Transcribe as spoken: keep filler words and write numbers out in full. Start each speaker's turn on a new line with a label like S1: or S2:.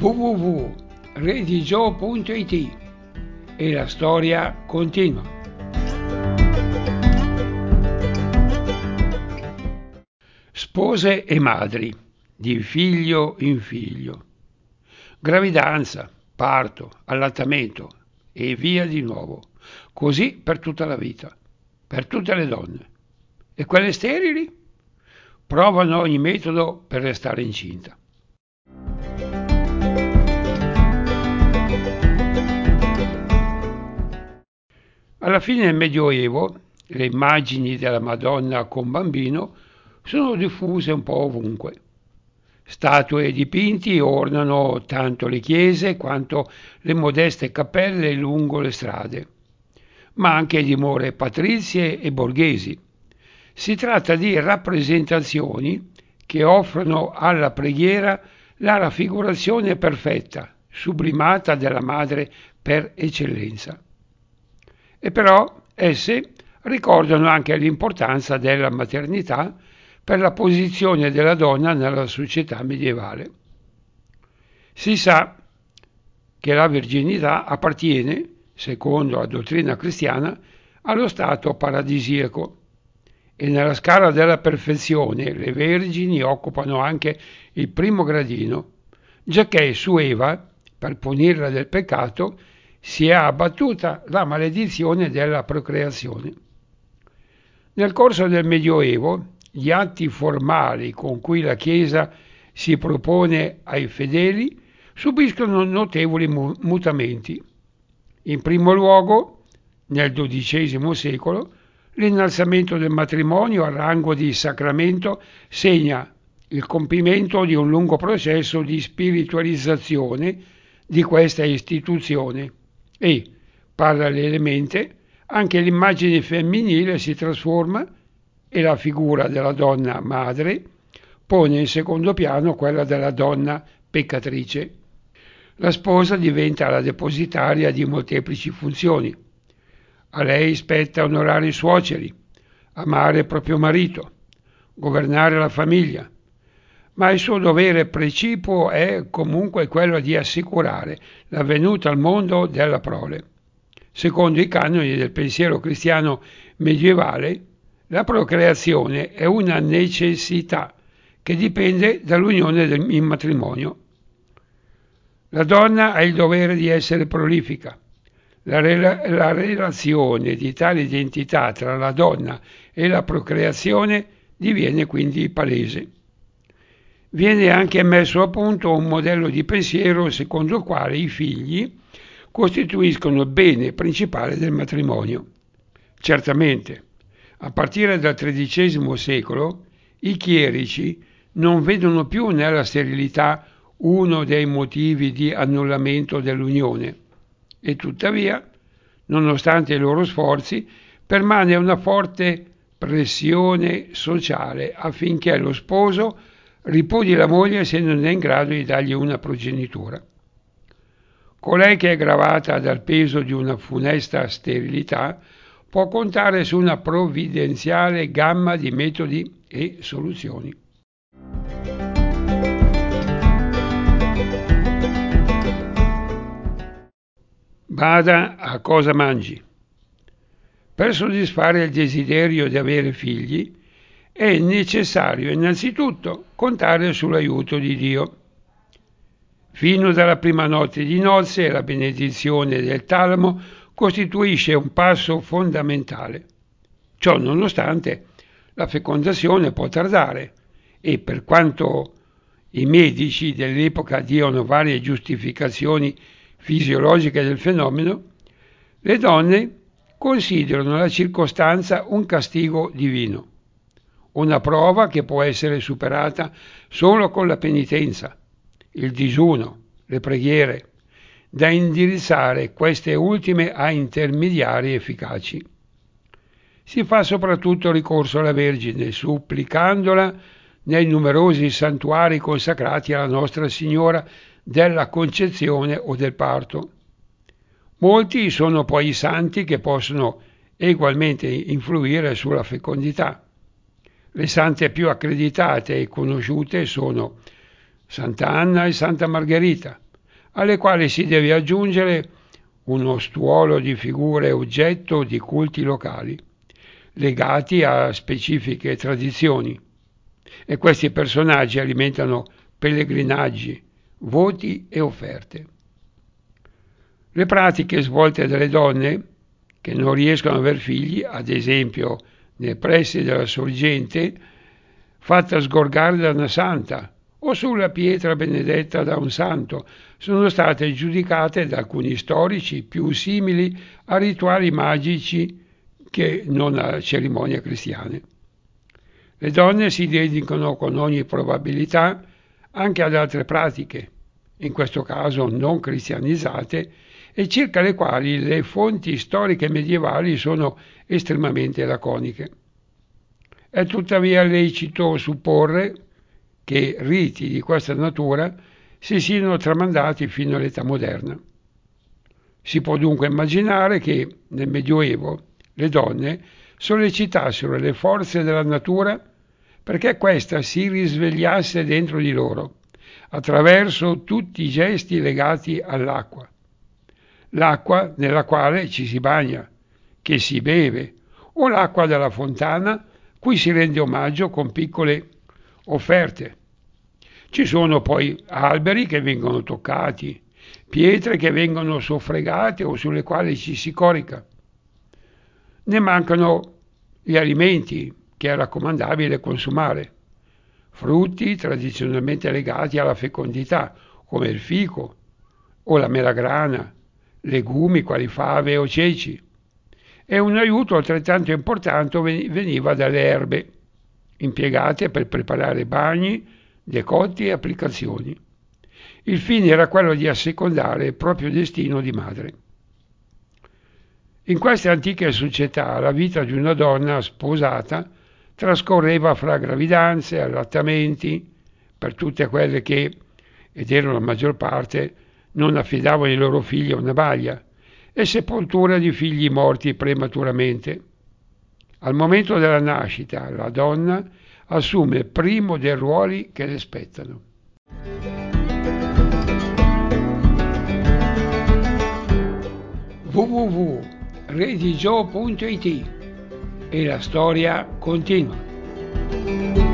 S1: w w w punto redigio punto it e la storia continua. Spose e madri, di figlio in figlio. Gravidanza, parto, allattamento e via di nuovo. Così per tutta la vita, per tutte le donne. E quelle sterili? Provano ogni metodo per restare incinta. Alla fine del Medioevo le immagini della Madonna con bambino sono diffuse un po' ovunque. Statue e dipinti ornano tanto le chiese quanto le modeste cappelle lungo le strade, ma anche dimore patrizie e borghesi. Si tratta di rappresentazioni che offrono alla preghiera la raffigurazione perfetta, sublimata della Madre per eccellenza. E però esse ricordano anche l'importanza della maternità per la posizione della donna nella società medievale. Si sa che la virginità appartiene, secondo la dottrina cristiana, allo stato paradisiaco e nella scala della perfezione le vergini occupano anche il primo gradino, giacché su Eva, per punirla del peccato, si è abbattuta la maledizione della procreazione. Nel corso del Medioevo, gli atti formali con cui la Chiesa si propone ai fedeli subiscono notevoli mutamenti. In primo luogo, nel dodicesimo secolo, l'innalzamento del matrimonio al rango di sacramento segna il compimento di un lungo processo di spiritualizzazione di questa istituzione e, parallelamente, anche l'immagine femminile si trasforma e la figura della donna madre pone in secondo piano quella della donna peccatrice. La sposa diventa la depositaria di molteplici funzioni. A lei spetta onorare i suoceri, amare il proprio marito, governare la famiglia, ma il suo dovere precipuo è comunque quello di assicurare la venuta al mondo della prole. Secondo i canoni del pensiero cristiano medievale, la procreazione è una necessità che dipende dall'unione in matrimonio. La donna ha il dovere di essere prolifica. La, rela- la relazione di tale identità tra la donna e la procreazione diviene quindi palese. Viene anche messo a punto un modello di pensiero secondo il quale i figli costituiscono il bene principale del matrimonio. Certamente, a partire dal tredicesimo secolo, i chierici non vedono più nella sterilità uno dei motivi di annullamento dell'unione e tuttavia, nonostante i loro sforzi, permane una forte pressione sociale affinché lo sposo ripudi la moglie se non è in grado di dargli una progenitura. Colei che è gravata dal peso di una funesta sterilità può contare su una provvidenziale gamma di metodi e soluzioni. Bada a cosa mangi. Per soddisfare il desiderio di avere figli è necessario innanzitutto contare sull'aiuto di Dio. Fino dalla prima notte di nozze la benedizione del talamo costituisce un passo fondamentale. Ciò nonostante, la fecondazione può tardare e per quanto i medici dell'epoca diano varie giustificazioni fisiologiche del fenomeno, le donne considerano la circostanza un castigo divino, una prova che può essere superata solo con la penitenza, il digiuno, le preghiere, da indirizzare queste ultime a intermediari efficaci. Si fa soprattutto ricorso alla Vergine, supplicandola nei numerosi santuari consacrati alla Nostra Signora della Concezione o del Parto. Molti sono poi i santi che possono egualmente influire sulla fecondità. Le sante più accreditate e conosciute sono Santa Anna e Santa Margherita, alle quali si deve aggiungere uno stuolo di figure oggetto di culti locali, legati a specifiche tradizioni, e questi personaggi alimentano pellegrinaggi, voti e offerte. Le pratiche svolte dalle donne che non riescono ad aver figli, ad esempio nei pressi della sorgente fatta sgorgare da una santa o sulla pietra benedetta da un santo, sono state giudicate da alcuni storici più simili a rituali magici che non a cerimonie cristiane. Le donne si dedicano con ogni probabilità anche ad altre pratiche, in questo caso non cristianizzate, e circa le quali le fonti storiche medievali sono estremamente laconiche. È tuttavia lecito supporre che riti di questa natura si siano tramandati fino all'età moderna. Si può dunque immaginare che nel Medioevo le donne sollecitassero le forze della natura perché questa si risvegliasse dentro di loro, attraverso tutti i gesti legati all'acqua. L'acqua nella quale ci si bagna, che si beve, o l'acqua della fontana cui si rende omaggio con piccole offerte. Ci sono poi alberi che vengono toccati, pietre che vengono soffregate o sulle quali ci si corica. Ne mancano gli alimenti che è raccomandabile consumare, frutti tradizionalmente legati alla fecondità, come il fico o la melagrana, legumi quali fave o ceci. E un aiuto altrettanto importante veniva dalle erbe, impiegate per preparare bagni, decotti e applicazioni. Il fine era quello di assecondare il proprio destino di madre. In queste antiche società la vita di una donna sposata trascorreva fra gravidanze, allattamenti, per tutte quelle che, ed erano la maggior parte, non affidavano i loro figli a una balia, e sepoltura di figli morti prematuramente. Al momento della nascita la donna assume il primo dei ruoli che le spettano. w w w punto redigio punto it e la storia continua.